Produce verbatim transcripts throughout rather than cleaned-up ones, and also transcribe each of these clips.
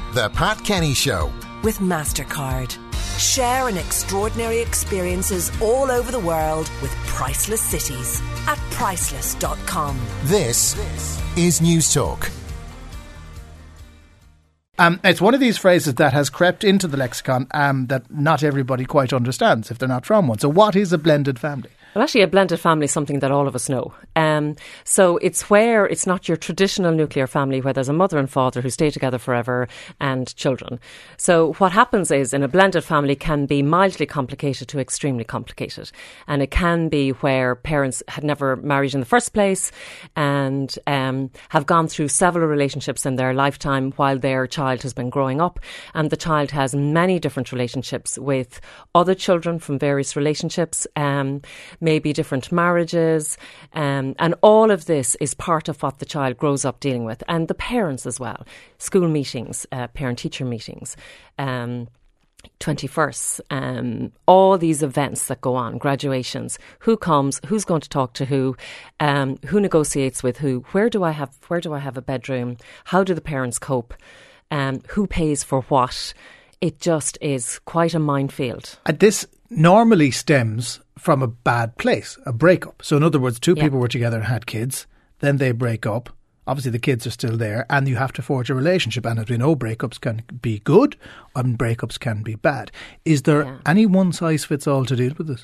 The Pat Kenny Show with MasterCard. Share in extraordinary experiences all over the world with priceless cities at priceless dot com. This is News Talk. Um, it's one of these phrases that has crept into the lexicon um, that not everybody quite understands if they're not from one. So what is a blended family? Well, actually, a blended family is something that all of us know. Um, so it's where it's not your traditional nuclear family where there's a mother and father who stay together forever and children. So what happens is in a blended family can be mildly complicated to extremely complicated. And it can be where parents had never married in the first place and um, have gone through several relationships in their lifetime while their child has been growing up. And the child has many different relationships with other children from various relationships. Um, maybe different marriages, um, and all of this is part of what the child grows up dealing with, and the parents as well. School meetings, uh, parent-teacher meetings, um, twenty-firsts, um, all these events that go on, graduations, who comes, who's going to talk to who, um, who negotiates with who, where do I have, where do I have a bedroom, how do the parents cope, um, who pays for what. It just is quite a minefield. And this normally stems from a bad place, a breakup. So in other words, two yeah. people were together and had kids, then they break up. Obviously the kids are still there and you have to forge a relationship. And as we know, breakups can be good and breakups can be bad. Is there yeah. any one size fits all to deal with this?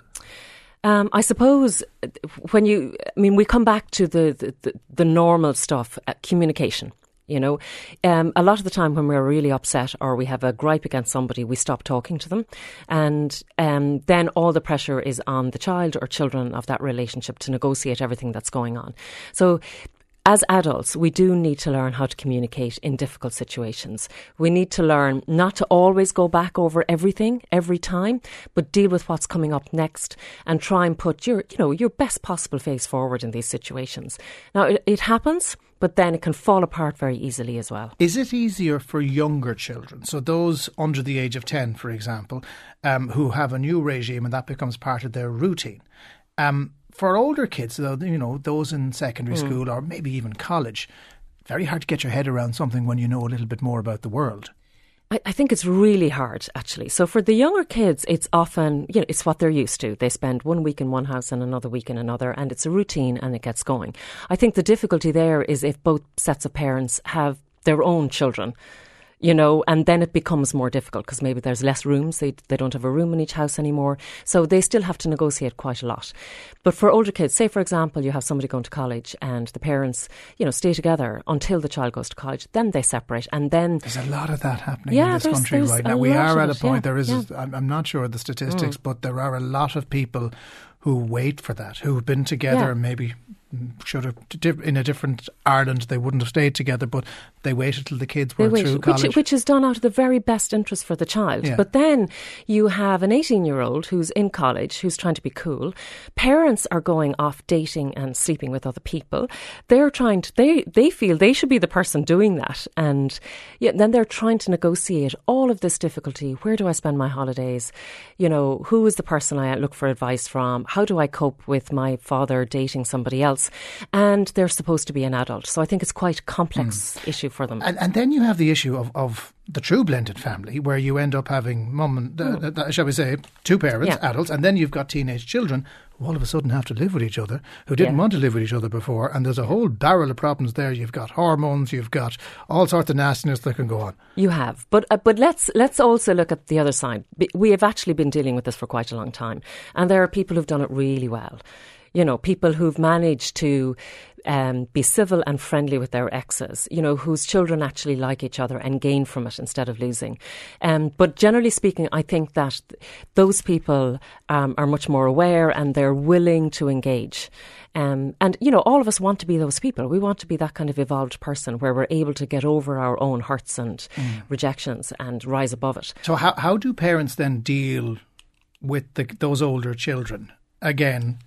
Um, I suppose when you, I mean, we come back to the, the, the normal stuff, uh, communication. You know, um, a lot of the time when we're really upset or we have a gripe against somebody, we stop talking to them. And um, then all the pressure is on the child or children of that relationship to negotiate everything that's going on. So as adults, we do need to learn how to communicate in difficult situations. We need to learn not to always go back over everything every time, but deal with what's coming up next and try and put your, you know, your best possible face forward in these situations. Now, it, it happens, but then it can fall apart very easily as well. Is it easier for younger children, so those under the age of ten, for example, um, who have a new regime and that becomes part of their routine? Um, for older kids, though, you know, those in secondary mm. school or maybe even college, very hard to get your head around something when you know a little bit more about the world. I, I think it's really hard, actually. So for the younger kids, it's often, you know, it's what they're used to. They spend one week in one house and another week in another, and it's a routine and it gets going. I think the difficulty there is if both sets of parents have their own children, you know, and then it becomes more difficult because maybe there's less rooms. They they don't have a room in each house anymore. So they still have to negotiate quite a lot. But for older kids, say, for example, you have somebody going to college and the parents, you know, stay together until the child goes to college. Then they separate. And then there's a lot of that happening yeah, in this there's, country there's right now. We are at a it, point, yeah, there is, yeah. a, I'm not sure of the statistics, Mm. but there are a lot of people who wait for that, who've been together Yeah. and maybe should have, in a different Ireland, they wouldn't have stayed together, but they waited till the kids were They wait, through college. Which, which is done out of the very best interest for the child. Yeah. But then you have an eighteen-year-old who's in college, who's trying to be cool. Parents are going off dating and sleeping with other people. They're trying to, they, they feel they should be the person doing that. And yeah, then they're trying to negotiate all of this difficulty. Where do I spend my holidays? You know, who is the person I look for advice from? How do I cope with my father dating somebody else? And they're supposed to be an adult. So I think it's quite a complex mm. issue for them. And, and then you have the issue of, of the true blended family, where you end up having mum and, uh, mm. uh, shall we say, two parents, yeah. adults, and then you've got teenage children who all of a sudden have to live with each other, who didn't yeah. want to live with each other before. And there's a whole barrel of problems there. You've got hormones, you've got all sorts of nastiness that can go on. You have. But uh, but let's let's also look at the other side. We have actually been dealing with this for quite a long time. And there are people who've done it really well. You know, people who've managed to um, be civil and friendly with their exes, you know, whose children actually like each other and gain from it instead of losing. Um, but generally speaking, I think that th- those people um, are much more aware and they're willing to engage. Um, and, you know, all of us want to be those people. We want to be that kind of evolved person where we're able to get over our own hurts and mm. rejections and rise above it. So how, how do parents then deal with the, those older children? Again,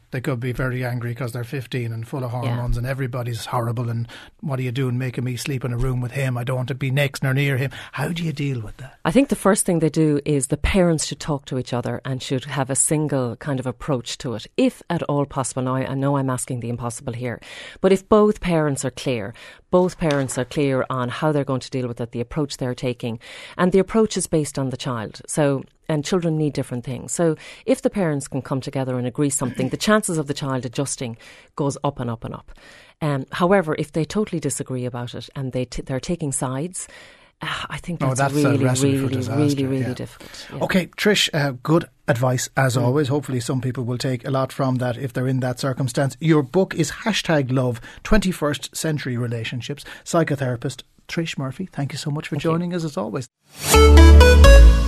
They could be very angry because they're fifteen and full of hormones yeah. and everybody's horrible and what are you doing making me sleep in a room with him? I don't want to be next nor near him. How do you deal with that? I think the first thing they do is the parents should talk to each other and should have a single kind of approach to it, if at all possible. Now, I know I'm asking the impossible here, but if both parents are clear, both parents are clear on how they're going to deal with it, the approach they're taking, and the approach is based on the child. So, and children need different things. So if the parents can come together and agree something, the chances of the child adjusting goes up and up and up. Um, however, if they totally disagree about it and they t- they're taking sides, uh, I think that's, oh, that's really, really, really, really yeah. difficult. Yeah. Okay, Trish, uh, good advice as mm. always. Hopefully some people will take a lot from that if they're in that circumstance. Your book is Hashtag Love, twenty-first Century Relationships. Psychotherapist Trish Murphy, thank you so much for thank joining you. us as always.